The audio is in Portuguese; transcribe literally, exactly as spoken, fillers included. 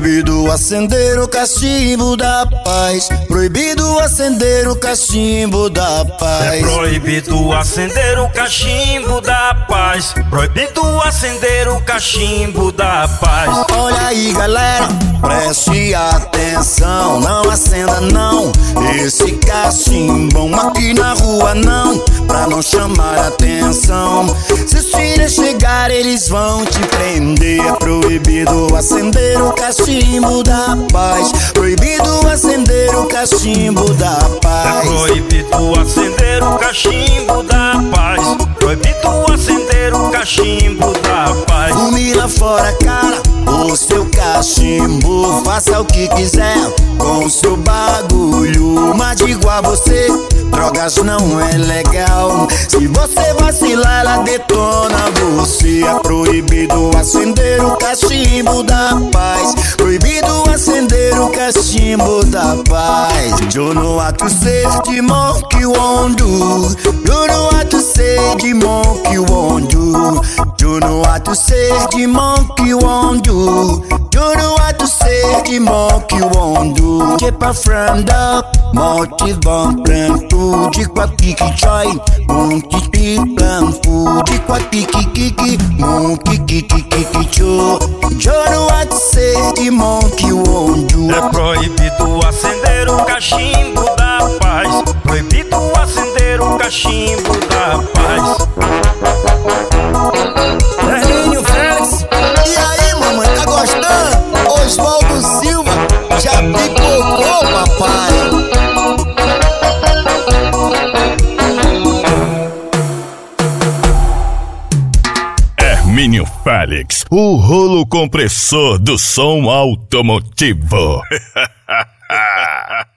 proibido acender o cachimbo da paz. Proibido acender o cachimbo da paz. É proibido acender o cachimbo da paz. Proibido acender o cachimbo da paz. Olha aí, galera, preste atenção. Não acenda não esse cachimbão aqui na rua não, pra não chamar atenção. Se os filhos chegarem eles vão te prender. É proibido acender o cachimbo da paz. Proibido acender o cachimbo da paz. É proibido acender o cachimbo da paz. Proibido acender o cachimbo da paz. Fume lá fora, cara, o seu cachimbo. Faça o que quiser com o seu bagulho, mas digo a você, drogas não é legal. Se você vacilar, ela detona você. É proibido acender o cachimbo da paz. Proibido acender o cachimbo da paz. You know what to say, the monkey won't do. You know what to say, the monkey won't do. You know what to say, the monkey won't do. You know what to say, the monkey won't do. Keep a friend up, motive on plan to. De qua kiki chai, monkey kiki plan food. De qua kiki kiki, monkey kiki kiki cho. You know what to say, the monkey won't do. É proibido acender o cachimbo da paz. Proibido acender o cachimbo da paz. Hermínio Félix, e aí mamãe, tá gostando? Oswaldo Silva, já pipocou papai. Hermínio Félix, o rolo compressor do som automotivo.